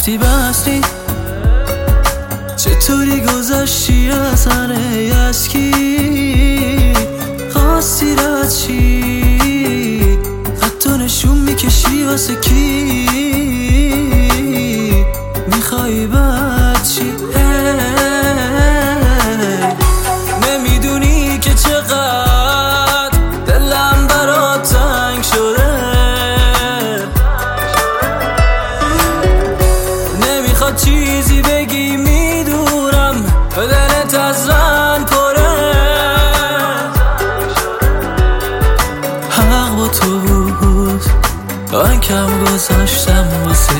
رفتی بستی چطوری گذشتی از هنه یسکی خواستی رد چی حتی نشون میکشی واسه کی میخوایی بد چی نمیدونی که چقدر دلم برات تنگ شده نمیخواد چیزی بگی میدونم به دلت از رن پره حق با تو بود من کم گذاشتم واسه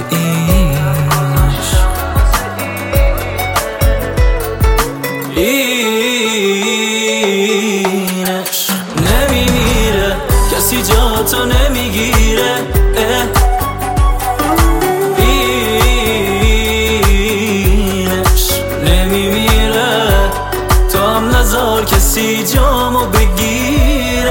اینش نمیمیره کسی جا تو نمیگیره اینش نمیمیره تو هم نذار کسی جامو بگیره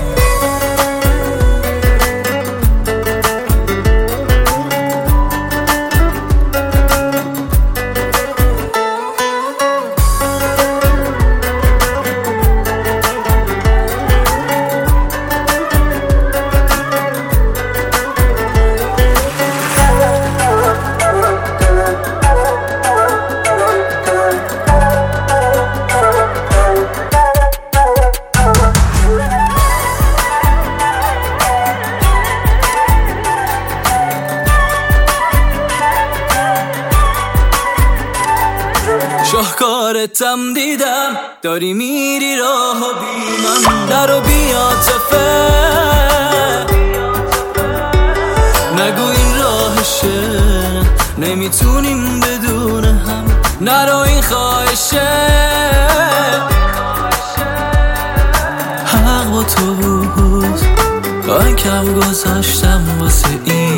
شاهکارتم دیدم داری میری راه و بی من نرو بیاتفه نگو این راهشه نمیتونیم بدون هم نرو این خواهشه حق با تو بود من کم گذاشتم واسه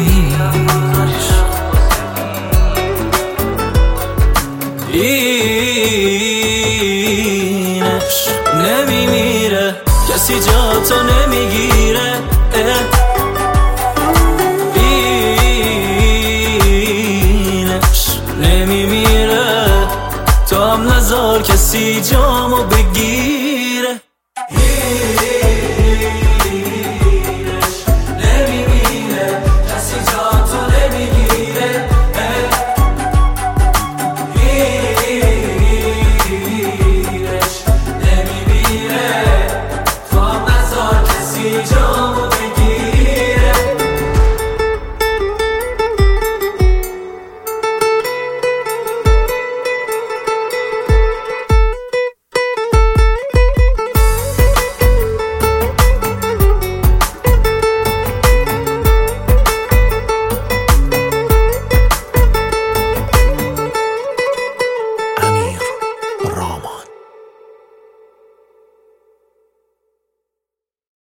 اینش نمیمیره کسی جا تو نمیگیره اینش نمیمیره تو هم نذار کسی جامو بگیره